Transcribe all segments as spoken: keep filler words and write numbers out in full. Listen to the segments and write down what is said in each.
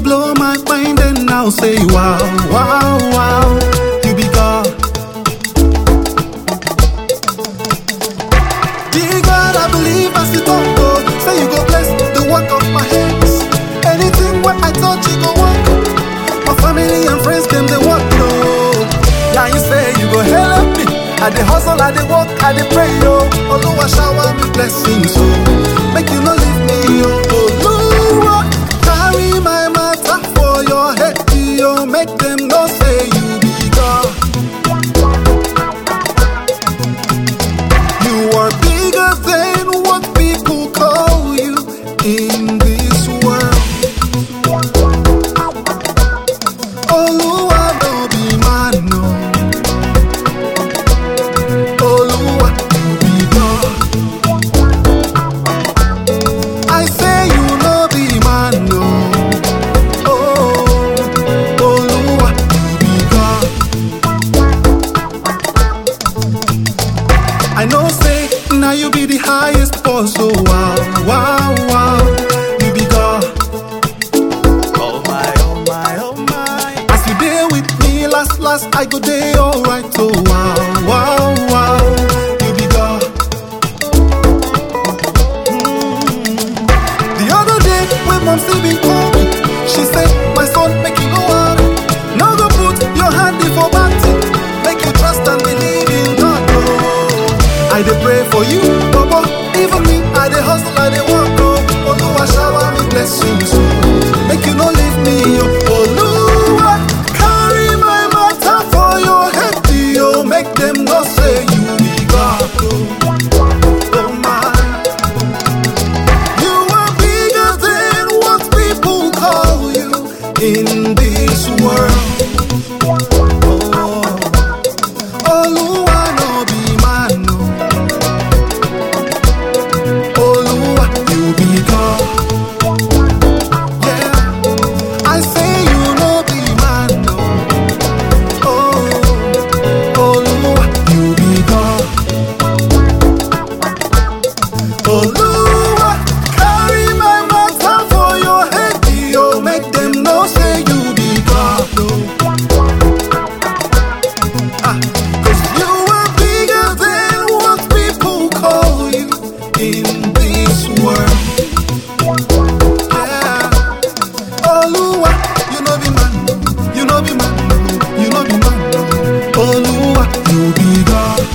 blow my mind and I'll say wow, wow, wow, you be God. Be God, I believe as you talk, God. Say you go bless the work of my hands. Anything where I touch you go work. My family and friends them they work, no. Yeah, you say you go help me. I dey hustle, I dey work, I dey pray, yo. Oluwa shower me blessings, so make you no leave me, yo. Oluwa, carry my matter for your head, yo. Make them know say you be God. You are bigger than what people call you in this world. Oluwa no be man, no. Oluwa you be God. I say you no be man, no. Oh, Oluwa you be God. I know say now you be the highest boss, so wow, wow, wow, you be God. Oh my, oh my, oh my. As you there with me last, last I go day alright, so wow, wow, wow, you be God. Mm. The other day when mom still been call me, she said, my son, make you no worry. No go put your hand in for back thing. Make you trust and believe in God, oh. I dey pray for you, Baba. Even me, I dey hustle, I dey work, oh. Oluwa shower me blessings, oh. Make you no leave me, oh. Oluwa, carry my matter for your head, oh. Make them know say you be God, oh. Oh my, you are bigger than what people call you in this world. Oh, Oluwa no be man, no. Oluwa, you be God. Yeah, I say you no be man, no. Oh, Oluwa, you be God. Oluwa, carry my matter for your head, yo. Make them know say you be God, oh. Ah, 'cause you are bigger than what people call you in this world. Yeah. Oluwa, you know be man, you know be man, you know be man. Oluwa, you be God.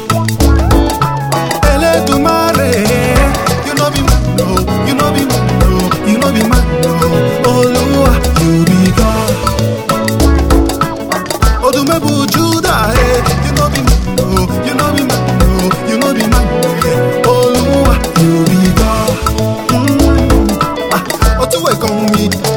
Eledumare, you know be man, no, you know be man, no, you know be man, no. Oluwa, you be God. Odumebu Judah, eh, you know be man, no, you know be man, no, you know be man, no. Oluwa, you be God. Mm. Ah, Otuwe Konmi,